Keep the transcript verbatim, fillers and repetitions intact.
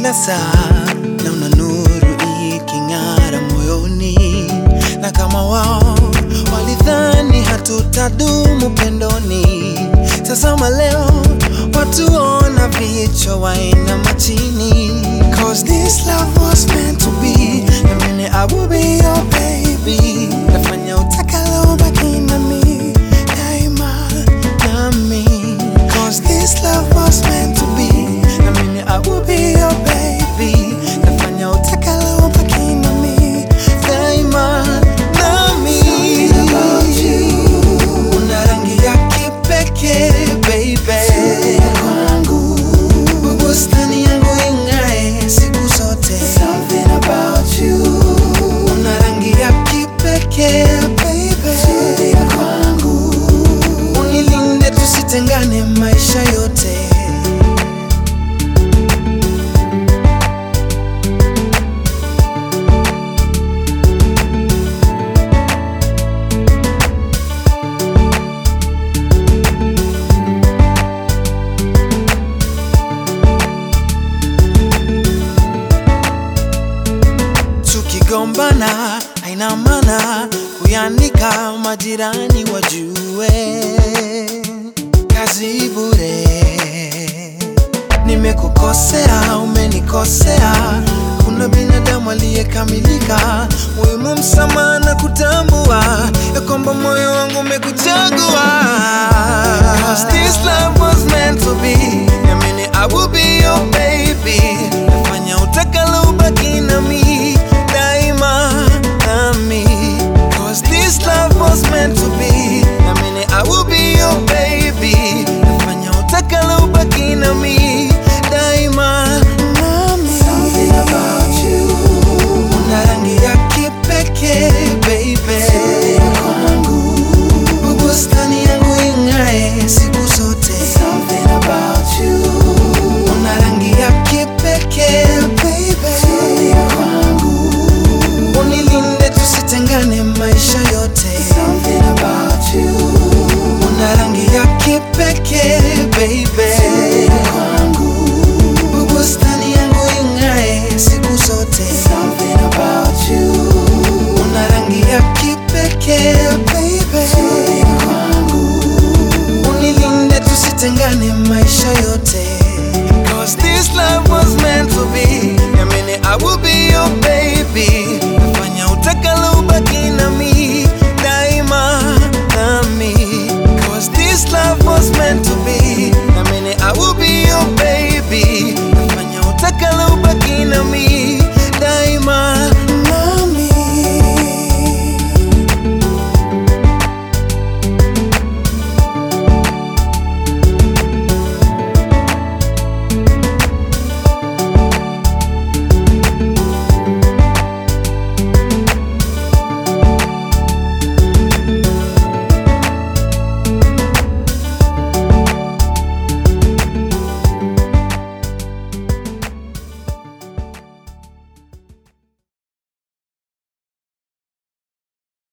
kila saa naona nuru iking'ara moyoni, na kama wao walidhani hatutadumu pendoni, tazama leo watu ona vichwa wainama chini. Cause this love was meant to be, na mimi I will be your baby. Nafanya utakalo baki nami daima nami. Cause this love was meant to be, na mimi I will be your baby. Nafanya utakalo baki nami daima nami. Something about you, una rangi ya kipekee baby. Kwangu bustani yangu ing'ae siku zote. Something about you, una rangi ya kipekee baby. Kwangu unilinde tusitengane maisha yote. Tukigombana haina maana kuyanika majirani wajue, kazi bure. Nimekukosea, umenikosea, kuna binadamu aliyekamilika. Muhimu msamaha na kutambua ya kwamba moyo wangu umekuchagua. Cause this love was meant to be, na mimi